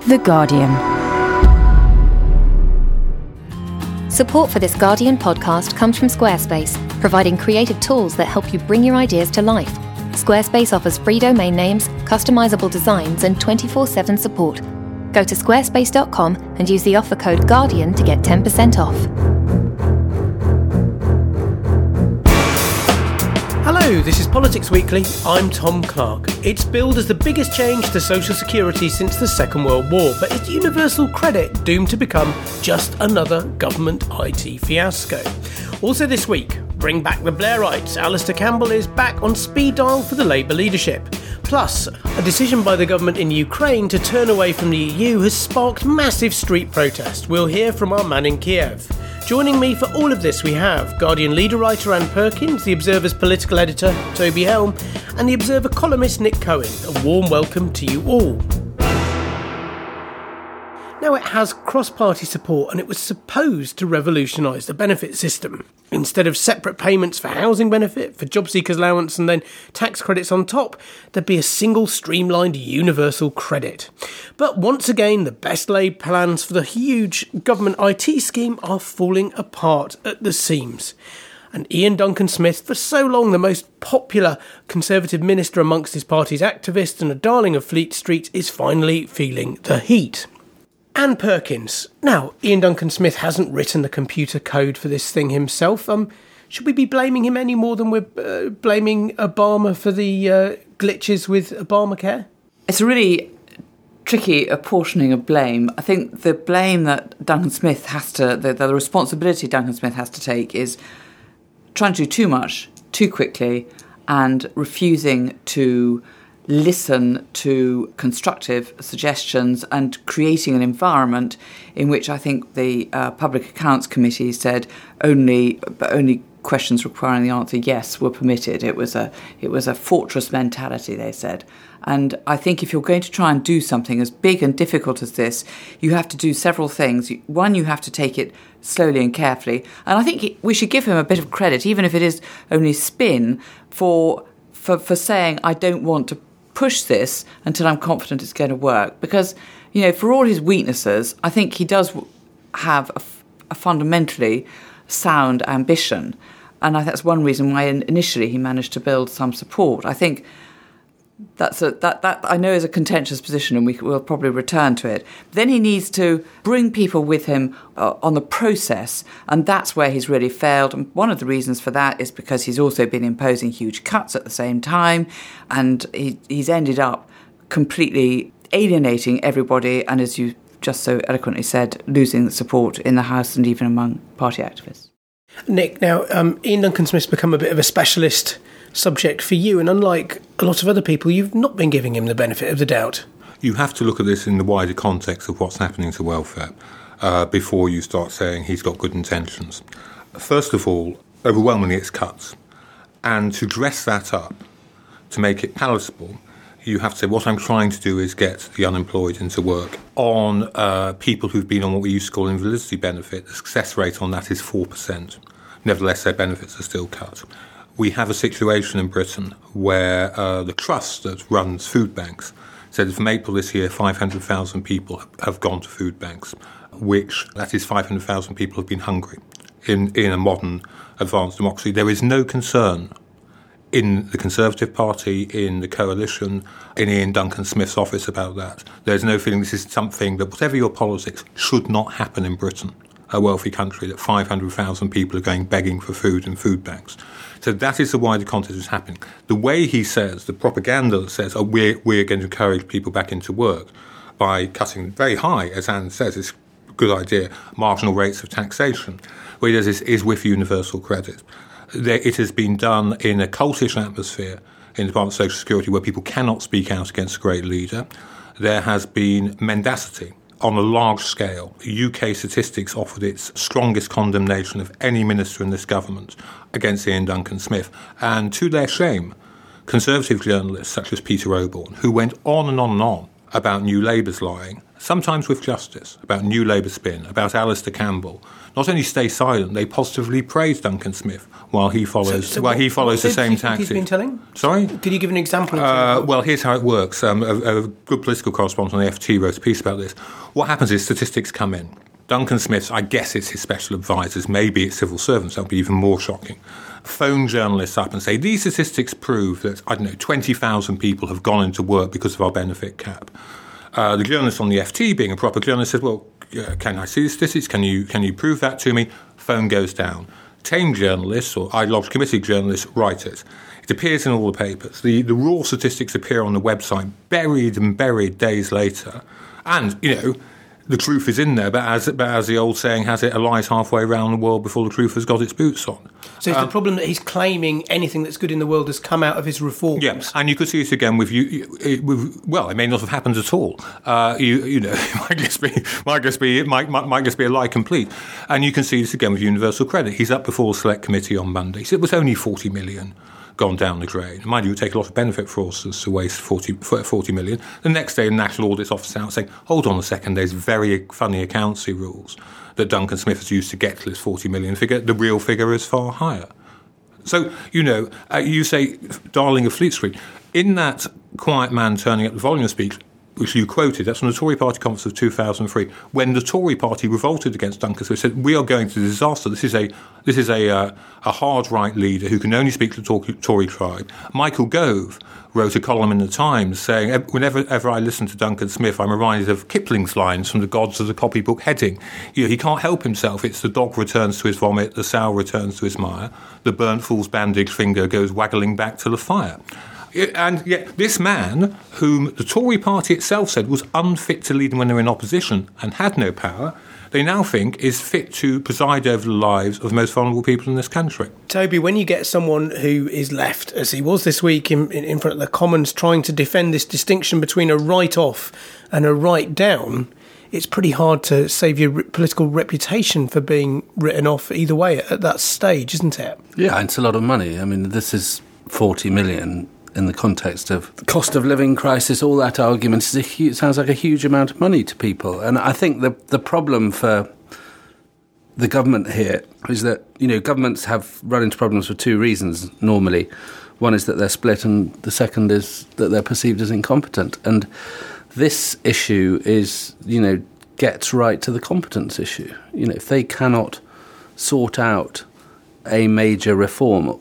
The Guardian. Support for this Guardian podcast comes from Squarespace, providing creative tools that help you bring your ideas to life. Squarespace offers free domain names, customizable designs, and 24/7 support. Go to squarespace.com and use the offer code GUARDIAN to get 10% off. Hello, this is Politics Weekly. I'm Tom Clark. It's billed as the biggest change to Social Security since the Second World War, but is universal credit doomed to become just another government IT fiasco? Also this week, bring back the Blairites. Alistair Campbell is back on speed dial for the Labour leadership. Plus, a decision by the government in Ukraine to turn away from the EU has sparked massive street protest. We'll hear from our man in Kiev. Joining me for all of this we have Guardian leader writer Anne Perkins, The Observer's political editor Toby Helm, and The Observer columnist Nick Cohen. A warm welcome to you all. Now, it has cross-party support and it was supposed to revolutionise the benefit system. Instead of separate payments for housing benefit, for job seekers allowance and then tax credits on top, there'd be a single streamlined universal credit. But once again, the best laid plans for the huge government IT scheme are falling apart at the seams. And Ian Duncan Smith, for so long the most popular Conservative minister amongst his party's activists and a darling of Fleet Street, is finally feeling the heat. Anne Perkins. Now, Ian Duncan Smith hasn't written the computer code for this thing himself. Should we be blaming him any more than we're blaming Obama for the glitches with Obamacare? It's a really tricky apportioning of blame. I think the blame that Duncan Smith has to, the responsibility Duncan Smith has to take is trying to do too much, too quickly, and refusing to listen to constructive suggestions and creating an environment in which I think the Public Accounts Committee said only questions requiring the answer yes were permitted. It was a fortress mentality, they said. And I think if you're going to try and do something as big and difficult as this, you have to do several things. One, you have to take it slowly and carefully. And I think we should give him a bit of credit, even if it is only spin, for saying, I don't want to push this until I'm confident it's going to work. Because, you know, for all his weaknesses, I think he does have a fundamentally sound ambition. And that's one reason why initially he managed to build some support. I think that I know is a contentious position, and we'll probably return to it. But then he needs to bring people with him on the process, and that's where he's really failed. And one of the reasons for that is because he's also been imposing huge cuts at the same time, and he's ended up completely alienating everybody, and as you just so eloquently said, losing support in the House and even among party activists. Nick, now, Ian Duncan Smith's become a bit of a specialist subject for you, and unlike a lot of other people, you've not been giving him the benefit of the doubt. You have to look at this in the wider context of what's happening to welfare before you start saying he's got good intentions. First of all, overwhelmingly it's cuts. And to dress that up, to make it palatable, you have to say, what I'm trying to do is get the unemployed into work. On people who've been on what we used to call invalidity benefit, the success rate on that is 4%. Nevertheless, their benefits are still cut. We have a situation in Britain where the trust that runs food banks said that from April this year, 500,000 people have gone to food banks, that is 500,000 people have been hungry in a modern advanced democracy. There is no concern in the Conservative Party, in the coalition, in Ian Duncan Smith's office about that. There's no feeling this is something that, whatever your politics, should not happen in Britain, a wealthy country, that 500,000 people are going begging for food in food banks. So that is the wider context that's happening. The way he says, the propaganda that says, we're going to encourage people back into work by cutting very high, as Anne says, it's a good idea, marginal rates of taxation. What he does is with universal credit. It has been done in a cultish atmosphere in the Department of Social Security where people cannot speak out against a great leader. There has been mendacity on a large scale. UK statistics offered its strongest condemnation of any minister in this government against Ian Duncan Smith. And to their shame, Conservative journalists such as Peter Oborne, who went on and on and on about New Labour's lying, sometimes with justice, about New Labour spin, about Alistair Campbell, not only stay silent, they positively praise Duncan Smith while he follows the same tactics. He's been telling? Sorry? Could you give an example? Well, here's how it works. A good political correspondent on the FT wrote a piece about this. What happens is statistics come in. Duncan Smith's, I guess it's his special advisors, maybe it's civil servants, that would be even more shocking, phone journalists up and say, these statistics prove that, 20,000 people have gone into work because of our benefit cap. The journalist on the FT, being a proper journalist, says, well, can I see the statistics? Can you prove that to me? Phone goes down. Tame journalists or ILOGS committee journalists write it. It appears in all the papers. The raw statistics appear on the website, buried days later. And, the truth is in there, but as the old saying has it, a lie's halfway around the world before the truth has got its boots on. So it's the problem that he's claiming anything that's good in the world has come out of his reforms. Yes, and you could see it again with it may not have happened at all. It might just be a lie complete. And you can see this again with Universal Credit. He's up before the Select Committee on Monday. So it was only 40 million. Gone down the drain. Mind you, it would take a lot of benefit fraudsters to waste 40 million. The next day, the National Audit Office out saying, hold on a second, there's very funny accountancy rules that Duncan Smith has used to get to this 40 million figure. The real figure is far higher. So, you say, darling of Fleet Street, in that quiet man turning up the volume speech, which you quoted, that's from the Tory Party conference of 2003, when the Tory Party revolted against Duncan Smith, said, we are going to disaster. This is a hard right leader who can only speak to the Tory tribe. Michael Gove wrote a column in the Times saying, whenever I listen to Duncan Smith, I'm reminded of Kipling's lines from The Gods of the Copybook Heading. He can't help himself. It's the dog returns to his vomit, the sow returns to his mire, the burnt fool's bandaged finger goes waggling back to the fire. And yet this man, whom the Tory party itself said was unfit to lead them when they were in opposition and had no power, they now think is fit to preside over the lives of the most vulnerable people in this country. Toby, when you get someone who is left, as he was this week in front of the Commons, trying to defend this distinction between a write-off and a write-down, it's pretty hard to save your political reputation for being written off either way at that stage, isn't it? Yeah, it's a lot of money. I mean, this is 40 million in the context of the cost of living crisis, all that argument sounds like a huge amount of money to people. And I think the problem for the government here is that, governments have run into problems for two reasons normally. One is that they're split, and the second is that they're perceived as incompetent. And this issue is, gets right to the competence issue. If they cannot sort out a major reform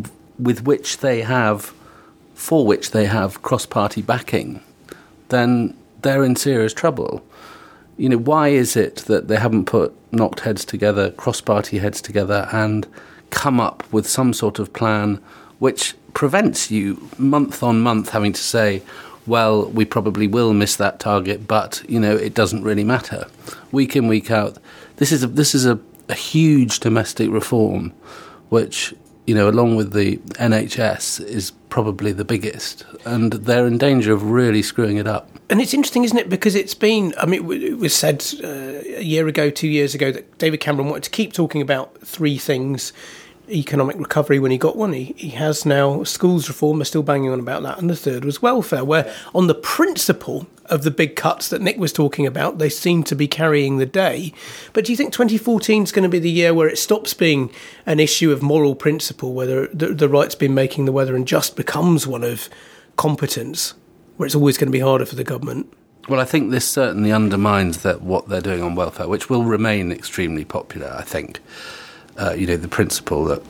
for which they have cross-party backing, then they're in serious trouble. Why is it that they haven't knocked heads together, cross-party heads together, and come up with some sort of plan which prevents you month on month having to say, well, we probably will miss that target, but, it doesn't really matter. Week in, week out. This is a huge domestic reform, which, along with the NHS, is probably the biggest, and they're in danger of really screwing it up. And it's interesting, isn't it? Because it's been, it was said a year ago, 2 years ago, that David Cameron wanted to keep talking about three things. Economic recovery when he got one. He has now schools reform, they're still banging on about that. And the third was welfare, where on the principle of the big cuts that Nick was talking about, they seem to be carrying the day. But do you think 2014 is going to be the year where it stops being an issue of moral principle, whether the right's been making the weather and just becomes one of competence, where it's always going to be harder for the government? Well, I think this certainly undermines what they're doing on welfare, which will remain extremely popular, I think. The principle that,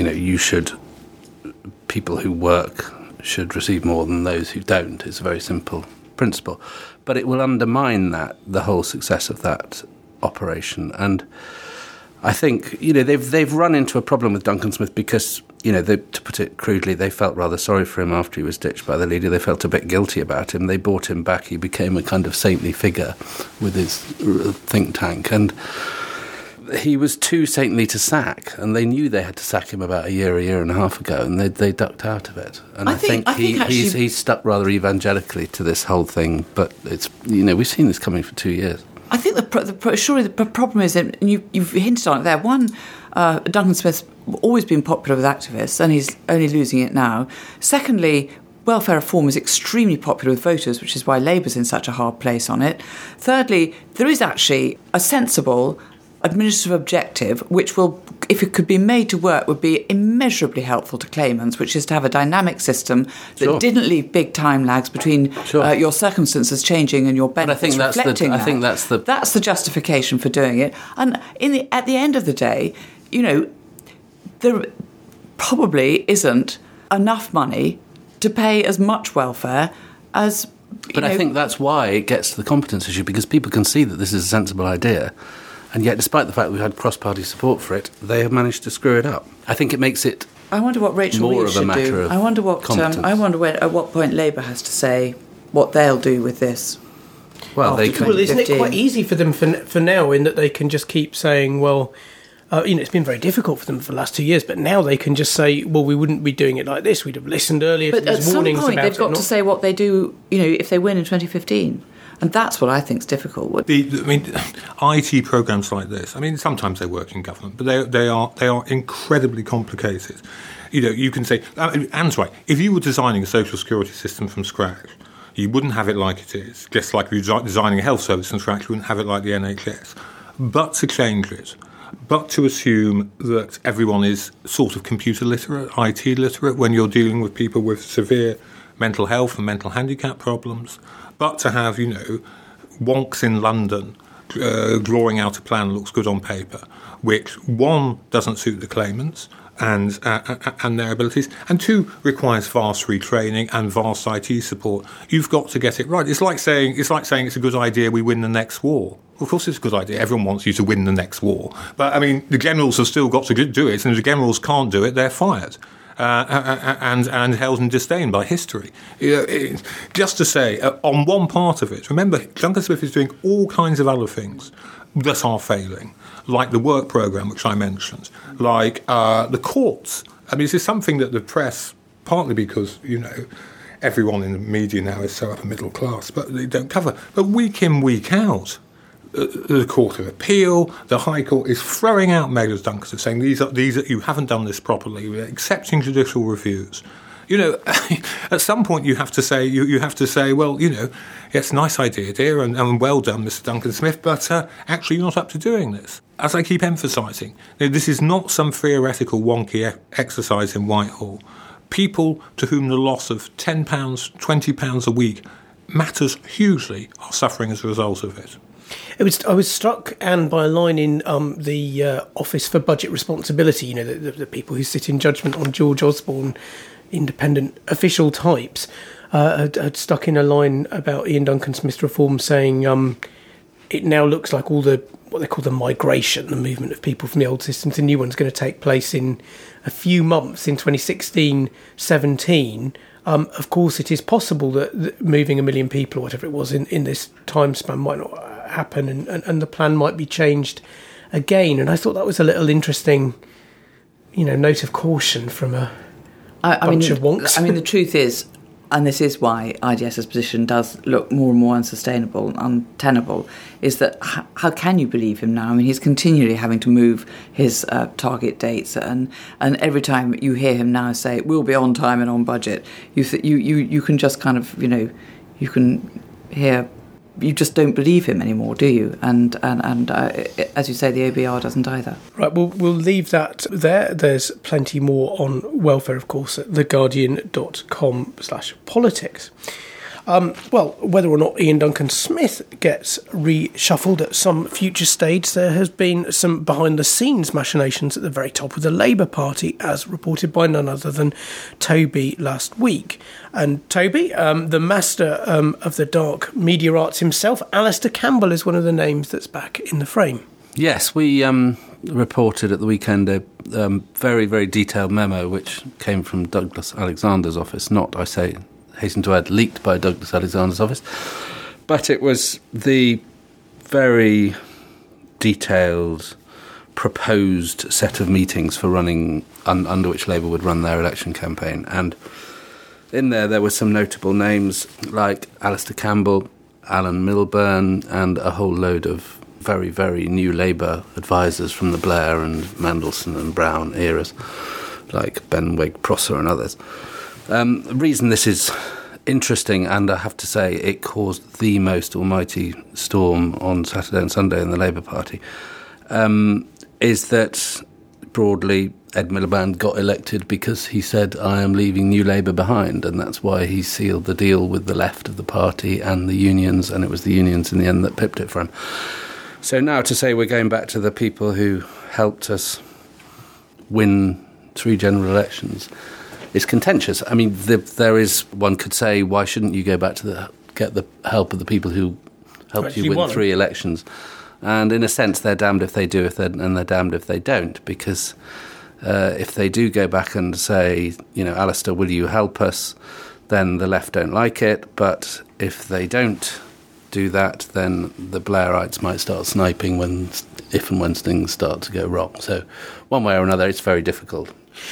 people who work should receive more than those who don't is a very simple principle. But it will undermine the whole success of that operation. And I think, they've run into a problem with Duncan Smith because, to put it crudely, they felt rather sorry for him after he was ditched by the leader. They felt a bit guilty about him. They brought him back. He became a kind of saintly figure with his think tank. And he was too saintly to sack, and they knew they had to sack him about a year and a half ago, and they ducked out of it. And I think he's stuck rather evangelically to this whole thing, but it's we've seen this coming for 2 years. I think surely the problem is, and you've hinted on it there, one, Duncan Smith's always been popular with activists, and he's only losing it now. Secondly, welfare reform is extremely popular with voters, which is why Labour's in such a hard place on it. Thirdly, there is actually a sensible administrative objective, which will, if it could be made to work, would be immeasurably helpful to claimants, which is to have a dynamic system that didn't leave big time lags between your circumstances changing and your benefits reflecting that. I think that's the justification for doing it. And at the end of the day, there probably isn't enough money to pay as much welfare as... But I think that's why it gets to the competence issue, because people can see that this is a sensible idea. And yet, despite the fact we've had cross-party support for it, they have managed to screw it up. I think it makes it I wonder what Rachel more Reeves of a should matter do. of I wonder what at what point Labour has to say what they'll do with this. Well, they could. Well, isn't it quite easy for them for now, in that they can just keep saying, well, it's been very difficult for them for the last 2 years, but now they can just say, well, we wouldn't be doing it like this. We'd have listened earlier to these warnings about it. But at some point, they've got to say what they do, if they win in 2015. And that's what I think is difficult. IT programs like this, sometimes they work in government, but they are incredibly complicated. You can say, Anne's right, if you were designing a social security system from scratch, you wouldn't have it like it is. Just like if you're designing a health service from scratch, you wouldn't have it like the NHS. But to change it, but to assume that everyone is sort of computer literate, IT literate, when you're dealing with people with severe mental health and mental handicap problems, but to have, wonks in London drawing out a plan that looks good on paper, which, one, doesn't suit the claimants and their abilities, and two, requires vast retraining and vast IT support. You've got to get it right. It's like saying it's a good idea we win the next war. Of course it's a good idea. Everyone wants you to win the next war. But, the generals have still got to do it, and if the generals can't do it, they're fired. And held in disdain by history. Just to say, on one part of it, remember, Duncan Smith is doing all kinds of other things that are failing, like the work programme, which I mentioned, like the courts. This is something that the press, partly because, everyone in the media now is so upper middle class, but they don't cover. But week in, week out, the Court of Appeal, the High Court is throwing out measures, Duncan, saying these are you haven't done this properly. We're accepting judicial reviews. At some point you have to say well, it's a nice idea, dear, and well done, Mr. Duncan Smith, but actually you're not up to doing this. As I keep emphasising, this is not some theoretical wonky exercise in Whitehall. People to whom the loss of £10, £20 a week matters hugely are suffering as a result of it. I was struck, Anne, by a line in the Office for Budget Responsibility, the people who sit in judgment on George Osborne, independent official types, had stuck in a line about Ian Duncan Smith's reform, saying it now looks like all the what they call the migration, the movement of people from the old system to new ones, going to take place in a few months in 2016-17. Of course, it is possible that moving 1 million people or whatever it was in this time span might not happen, and the plan might be changed again. And I thought that was a little interesting, note of caution from a bunch of wonks. The truth is, and this is why IDS's position does look more and more unsustainable and untenable, is that how can you believe him now? He's continually having to move his target dates, and every time you hear him now say we'll be on time and on budget, you can just kind of you can hear. You just don't believe him anymore, do you? And as you say, the OBR doesn't either. Right, we'll leave that there. There's plenty more on welfare, of course, at theguardian.com/politics. Well, whether or not Ian Duncan Smith gets reshuffled at some future stage, there has been some behind-the-scenes machinations at the very top of the Labour Party, as reported by none other than Toby last week. And Toby, the master of the dark media arts himself, Alistair Campbell, is one of the names that's back in the frame. Yes, we reported at the weekend a very, very detailed memo which came from Douglas Alexander's office, not, I say, hasten to add, leaked by Douglas Alexander's office. But it was the very detailed, proposed set of meetings for running, under which Labour would run their election campaign. And in there were some notable names like Alistair Campbell, Alan Milburn, and a whole load of very, very new Labour advisors from the Blair and Mandelson and Brown eras, like Ben Wegg-Prosser and others. The reason this is interesting, and I have to say it caused the most almighty storm on Saturday and Sunday in the Labour Party, is that broadly Ed Miliband got elected because he said, I am leaving New Labour behind, and that's why he sealed the deal with the left of the party and the unions, and it was the unions in the end that pipped it for him. So now to say we're going back to the people who helped us win 3 general elections is contentious. I mean, there is, one could say, why shouldn't you go back to get the help of the people who helped you win 3 elections? And in a sense, they're damned if they do, and they're damned if they don't, because if they do go back and say, Alistair, will you help us, then the left don't like it. But if they don't do that, then the Blairites might start sniping if and when things start to go wrong. So one way or another, it's very difficult.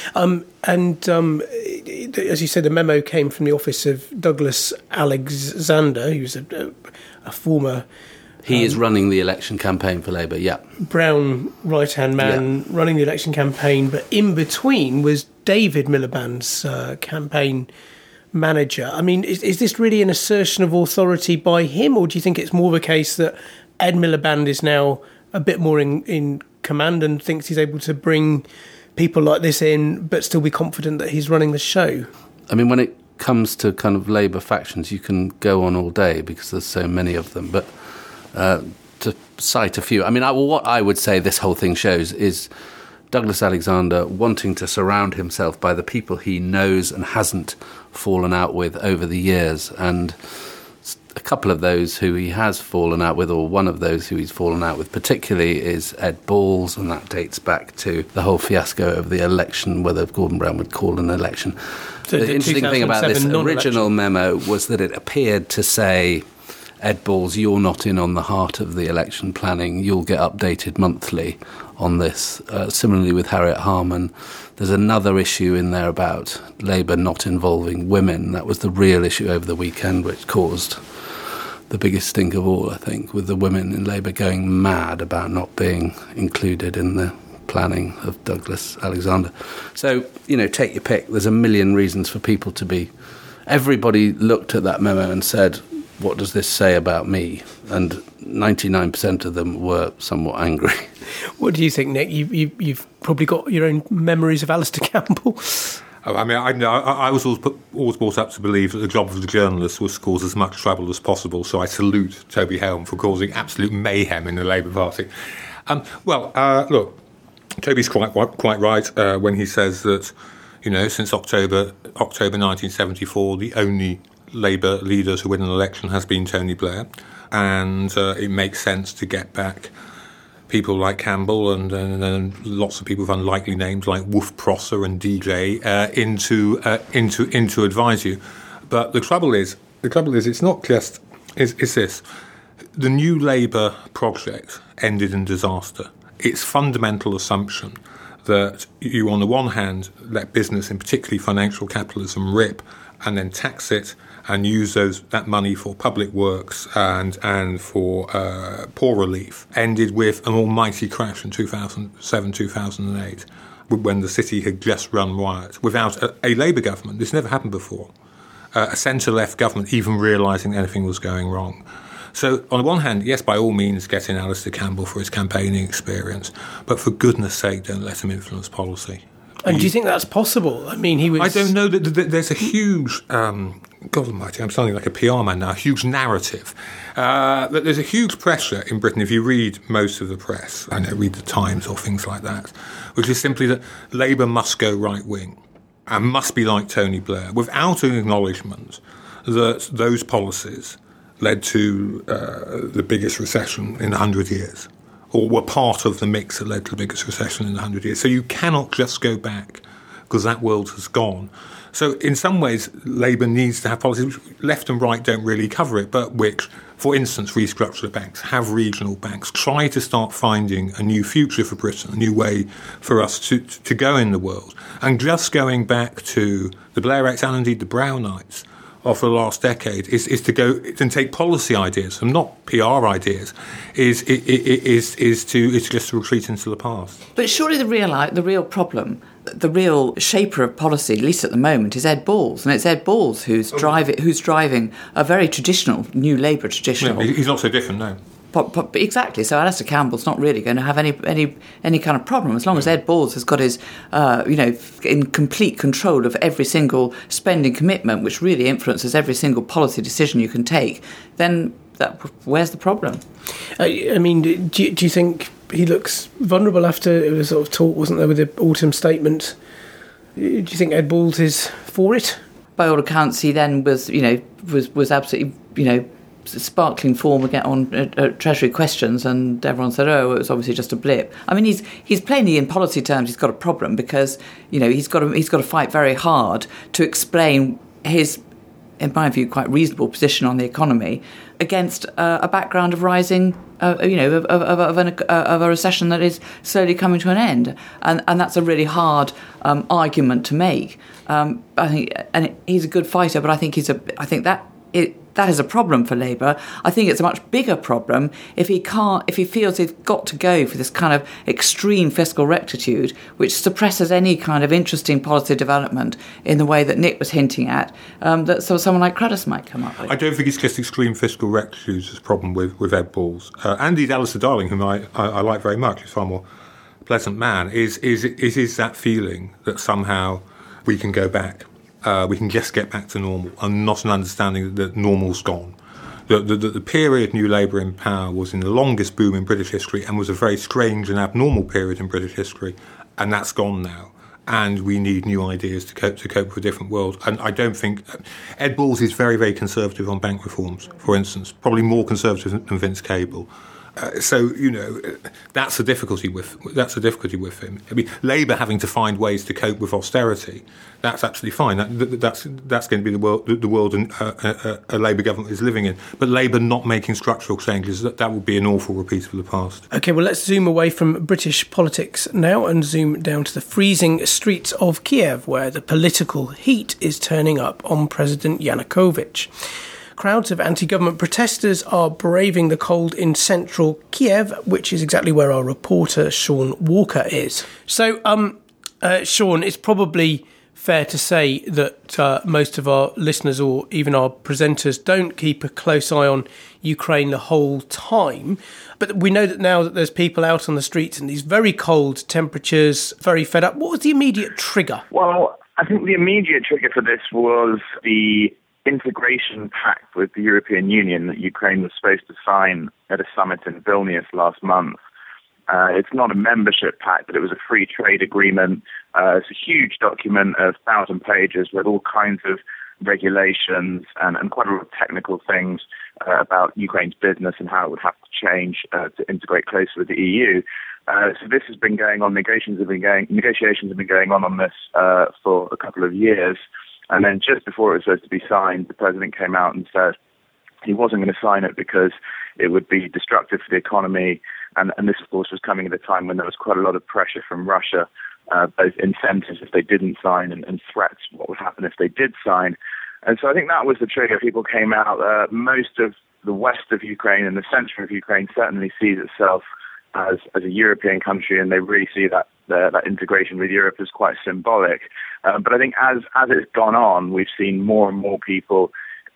As you said, the memo came from the office of Douglas Alexander, who's a former... He is running the election campaign for Labour, yeah. Brown right-hand man running the election campaign, but in between was David Miliband's campaign manager. I mean, is this really an assertion of authority by him, or do you think it's more of a case that Ed Miliband is now a bit more in command and thinks he's able to bring people like this in, but still be confident that he's running the show? I mean, when it comes to kind of Labour factions, you can go on all day because there's so many of them, but to cite a few, I mean, what I would say this whole thing shows is Douglas Alexander wanting to surround himself by the people he knows and hasn't fallen out with over the years, and a couple of those who he has fallen out with, or one of those who he's fallen out with particularly, is Ed Balls, and that dates back to the whole fiasco of the election, whether Gordon Brown would call an election. So the interesting thing about this original memo was that it appeared to say, Ed Balls, you're not in on the heart of the election planning. You'll get updated monthly on this. Similarly with Harriet Harman, there's another issue in there about Labour not involving women. That was the real issue over the weekend, which caused the biggest stink of all, I think, with the women in Labour going mad about not being included in the planning of Douglas Alexander. So, take your pick. There's a million reasons for people to be... Everybody looked at that memo and said, what does this say about me? And 99% of them were somewhat angry. What do you think, Nick? You've probably got your own memories of Alistair Campbell. I mean, I was always brought up to believe that the job of the journalist was to cause as much trouble as possible, so I salute Toby Helm for causing absolute mayhem in the Labour Party. Look, Toby's quite right when he says that, since October 1974, the only Labour leader to win an election has been Tony Blair, and it makes sense to get back people like Campbell and lots of people with unlikely names like Wolf Prosser and DJ into advise you. But the trouble is, it's not just is this. The New Labour project ended in disaster. Its fundamental assumption that you, on the one hand, let business, and particularly financial capitalism, rip and then tax it and use that money for public works and for poor relief, ended with an almighty crash in 2007, 2008, when the city had just run riot. Without a Labour government, this never happened before, a centre-left government even realising anything was going wrong. So, on the one hand, yes, by all means, get in Alistair Campbell for his campaigning experience, but for goodness sake, don't let him influence policy. And do you think that's possible? I mean, he was... I don't know. There's a huge... God almighty, I'm sounding like a PR man now. A huge narrative. There's a huge pressure in Britain, if you read most of the press, read the Times or things like that, which is simply that Labour must go right-wing and must be like Tony Blair, without an acknowledgement that those policies led to the biggest recession in 100 years. Or were part of the mix that led to the biggest recession in 100 years. So you cannot just go back, because that world has gone. So in some ways, Labour needs to have policies which left and right don't really cover it, but which, for instance, restructure the banks, have regional banks, try to start finding a new future for Britain, a new way for us to go in the world. And just going back to the Blairites and indeed the Brownites of the last decade is to go and take policy ideas and not PR ideas is just to retreat into the past. But surely the real problem the real shaper of policy, at least at the moment, is Ed Balls, and it's Ed Balls who's driving a very traditional New Labour traditional. Yeah, he's not so different now. But exactly. So Alastair Campbell's not really going to have any kind of problem as long as Ed Balls has got his, in complete control of every single spending commitment, which really influences every single policy decision you can take. Then where's the problem? I mean, do you think he looks vulnerable after it was sort of talk, wasn't there, with the autumn statement? Do you think Ed Balls is for it? By all accounts, he then was absolutely, sparkling form again on Treasury questions, and everyone said, "Oh, it was obviously just a blip." I mean, he's plainly, in policy terms, he's got a problem because he's got to fight very hard to explain his, in my view, quite reasonable position on the economy against a background of rising, of a recession that is slowly coming to an end, and that's a really hard argument to make. I think, and he's a good fighter, but I think that is a problem for Labour. I think it's a much bigger problem if he feels he's got to go for this kind of extreme fiscal rectitude, which suppresses any kind of interesting policy development in the way that Nick was hinting at, that someone like Cruddas might come up with. I don't think it's just extreme fiscal rectitude that's a problem with Ed Balls. And indeed Alistair Darling, whom I like very much, is a far more pleasant man, is that feeling that somehow we can go back. We can just get back to normal, and not an understanding that normal's gone. The period New Labour in power was in the longest boom in British history and was a very strange and abnormal period in British history, and that's gone now. And we need new ideas to cope with a different world. And I don't think Ed Balls is very, very conservative on bank reforms, for instance, probably more conservative than Vince Cable. So that's a difficulty with him. I mean, Labour having to find ways to cope with austerity, that's absolutely fine. That's going to be the world a Labour government is living in. But Labour not making structural changes, that would be an awful repeat of the past. OK, well, let's zoom away from British politics now and zoom down to the freezing streets of Kiev, where the political heat is turning up on President Yanukovych. Crowds of anti-government protesters are braving the cold in central Kiev, which is exactly where our reporter Sean Walker is. So, Sean, it's probably fair to say that most of our listeners or even our presenters don't keep a close eye on Ukraine the whole time. But we know that now that there's people out on the streets in these very cold temperatures, very fed up. What was the immediate trigger? Well, I think the immediate trigger for this was the integration pact with the European Union that Ukraine was supposed to sign at a summit in Vilnius last month. It's not a membership pact, but it was a free trade agreement. It's a huge document of 1,000 pages with all kinds of regulations and quite a lot of technical things about Ukraine's business and how it would have to change to integrate closer with the EU. So this has been going on. Negotiations have been going on this for a couple of years. And then just before it was supposed to be signed, the president came out and said he wasn't going to sign it because it would be destructive for the economy. And this, of course, was coming at a time when there was quite a lot of pressure from Russia, both incentives if they didn't sign and threats what would happen if they did sign. And so I think that was the trigger. People came out. Most of the west of Ukraine and the center of Ukraine certainly sees itself as a European country, and they really see that integration with Europe as quite symbolic. But I think as it's gone on, we've seen more and more people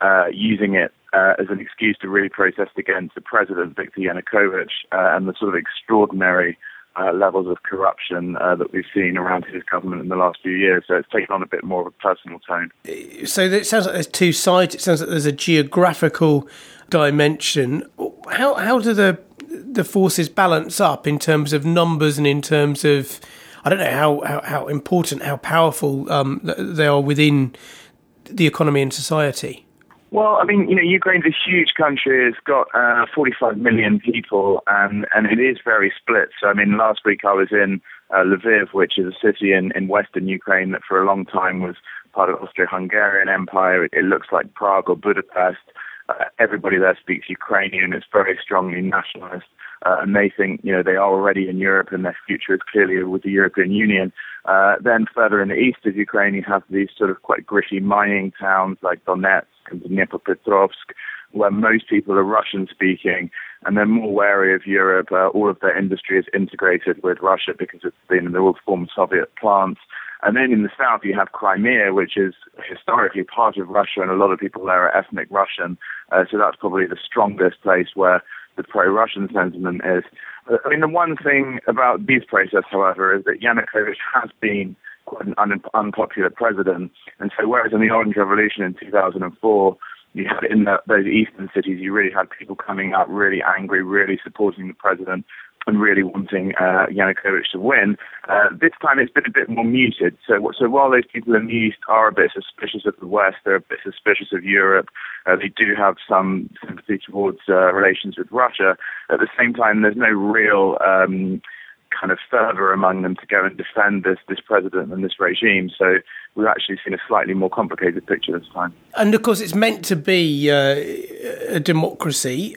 using it as an excuse to really protest against the president, Viktor Yanukovych, and the sort of extraordinary levels of corruption that we've seen around his government in the last few years. So it's taken on a bit more of a personal tone. So it sounds like there's two sides. It sounds like there's a geographical dimension. How do the forces balance up in terms of numbers and in terms of, I don't know, how important, how powerful they are within the economy and society? Well, I mean, Ukraine's a huge country. It's got 45 million people, and it is very split. So, I mean, last week I was in Lviv, which is a city in western Ukraine that for a long time was part of Austro-Hungarian Empire. It looks like Prague or Budapest. Everybody there speaks Ukrainian. It's very strongly nationalist. And they think, they are already in Europe and their future is clearly with the European Union. Then further in the east of Ukraine, you have these sort of quite gritty mining towns like Donetsk and Dnipropetrovsk. where most people are Russian-speaking, and they're more wary of Europe. All of their industry is integrated with Russia because it's been the former Soviet plants. And then in the south, you have Crimea, which is historically part of Russia, and a lot of people there are ethnic Russian. So that's probably the strongest place where the pro-Russian sentiment is. I mean, the one thing about these protests, however, is that Yanukovych has been quite an unpopular president. And so whereas in the Orange Revolution in 2004, you had in those eastern cities, you really had people coming out really angry, really supporting the president and really wanting Yanukovych to win. This time it's been a bit more muted. So while those people in the East are a bit suspicious of the West, they're a bit suspicious of Europe, they do have some sympathy towards relations with Russia. At the same time, there's no real kind of fervour among them to go and defend this president and this regime. So we've actually seen a slightly more complicated picture this time. And of course, it's meant to be a democracy.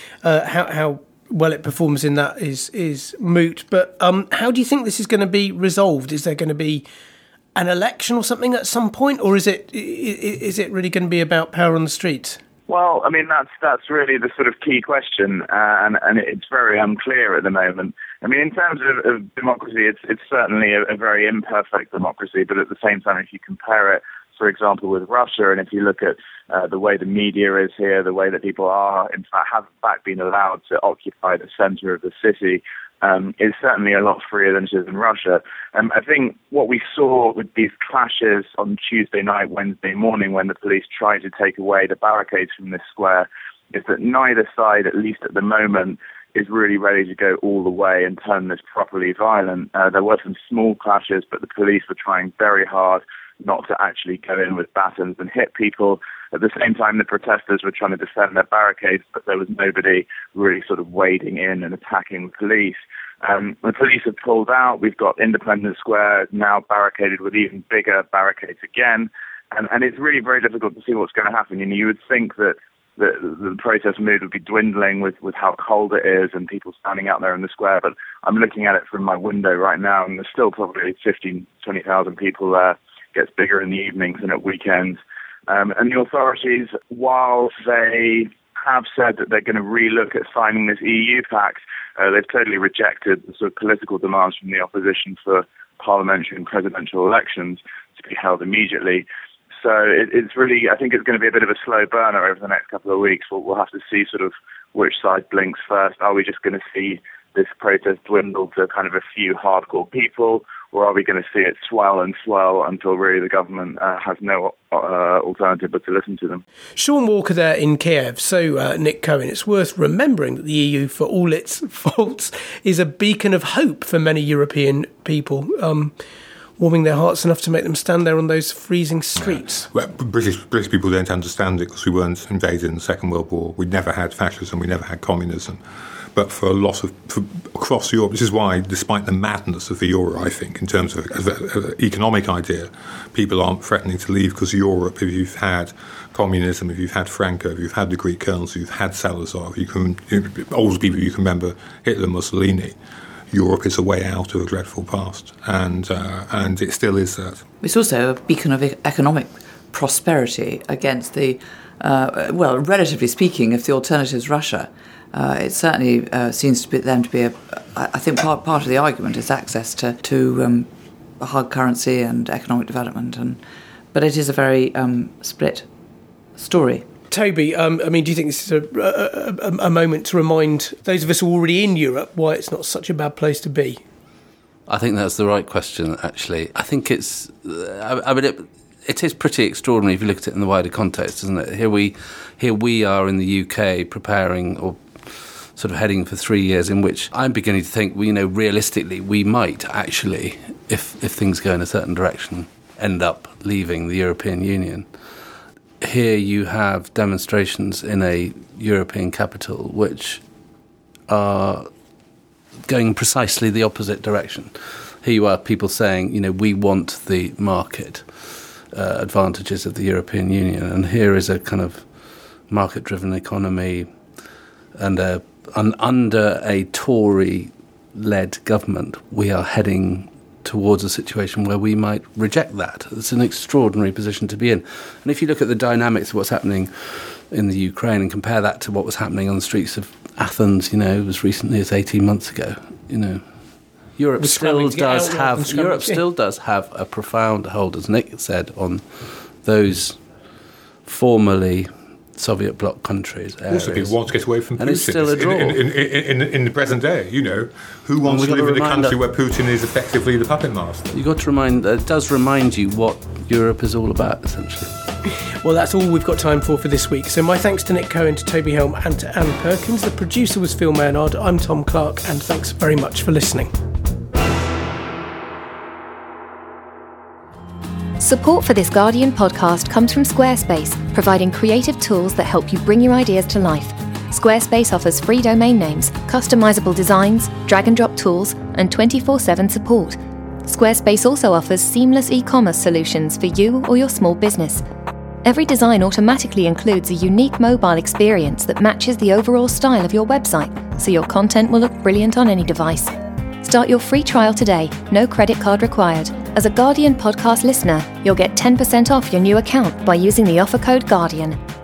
How well it performs in that is moot. But how do you think this is going to be resolved? Is there going to be an election or something at some point, or is it really going to be about power on the streets? Well, I mean, that's really the sort of key question, and it's very unclear at the moment. I mean, in terms of democracy, it's certainly a very imperfect democracy, but at the same time, if you compare it, for example, with Russia, and if you look at the way the media is here, the way that people have in fact been allowed to occupy the center of the city, is certainly a lot freer than it is in Russia. I think what we saw with these clashes on Tuesday night, Wednesday morning, when the police tried to take away the barricades from this square, is that neither side, at least at the moment, is really ready to go all the way and turn this properly violent. There were some small clashes, but the police were trying very hard not to actually go in with batons and hit people. At the same time, the protesters were trying to defend their barricades, but there was nobody really sort of wading in and attacking the police. The police have pulled out. We've got Independence Square now barricaded with even bigger barricades again. And it's really very difficult to see what's going to happen. You know, you would think that the protest mood would be dwindling with how cold it is and people standing out there in the square. But I'm looking at it from my window right now, and there's still probably 15,000, 20,000 people there. It gets bigger in the evenings and at weekends. And the authorities, while they have said that they're going to relook at signing this EU pact, they've totally rejected the sort of political demands from the opposition for parliamentary and presidential elections to be held immediately. So it's really, I think it's going to be a bit of a slow burner over the next couple of weeks. We'll have to see sort of which side blinks first. Are we just going to see this protest dwindle to kind of a few hardcore people, or are we going to see it swell and swell until really the government has no alternative but to listen to them? Sean Walker there in Kiev. So, Nick Cohen, it's worth remembering that the EU, for all its faults, is a beacon of hope for many European people, warming their hearts enough to make them stand there on those freezing streets. Well, British people don't understand it because we weren't invaded in the Second World War. We never had fascism, we never had communism. But for across Europe, this is why, despite the madness of the euro, I think, in terms of an economic idea, people aren't threatening to leave, because Europe, if you've had communism, if you've had Franco, if you've had the Greek colonels, if you've had Salazar, old people you can remember Hitler, Mussolini, Europe is a way out of a dreadful past, and it still is that. It's also a beacon of economic prosperity against the, relatively speaking, if the alternative is Russia. It certainly seems to be them to be I think part of the argument is access to a hard currency and economic development, but it is a very split story. Toby, do you think this is a moment to remind those of us already in Europe why it's not such a bad place to be? I think that's the right question, actually. I think it's... it is pretty extraordinary if you look at it in the wider context, isn't it? Here we are in the UK preparing or sort of heading for 3 years in which I'm beginning to think, realistically, we might actually, if things go in a certain direction, end up leaving the European Union. Here you have demonstrations in a European capital which are going precisely the opposite direction. Here you are, people saying, we want the market advantages of the European Union, and here is a kind of market-driven economy, and under a Tory-led government, we are heading towards a situation where we might reject that. It's an extraordinary position to be in. And if you look at the dynamics of what's happening in the Ukraine and compare that to what was happening on the streets of Athens, as recently as 18 months ago, Europe still does have a profound hold, as Nick said, on those formerly Soviet bloc countries. Also, people want to get away from Putin. And it's still a draw. In the present day, who wants to live in a country where Putin is effectively the puppet master? You've got to it does remind you what Europe is all about, essentially. Well, that's all we've got time for this week. So my thanks to Nick Cohen, to Toby Helm and to Anne Perkins. The producer was Phil Maynard. I'm Tom Clark, and thanks very much for listening. Support for this Guardian podcast comes from Squarespace, providing creative tools that help you bring your ideas to life. Squarespace offers free domain names, customizable designs, drag-and-drop tools, and 24/7 support. Squarespace also offers seamless e-commerce solutions for you or your small business. Every design automatically includes a unique mobile experience that matches the overall style of your website, so your content will look brilliant on any device. Start your free trial today, no credit card required. As a Guardian podcast listener, you'll get 10% off your new account by using the offer code GUARDIAN.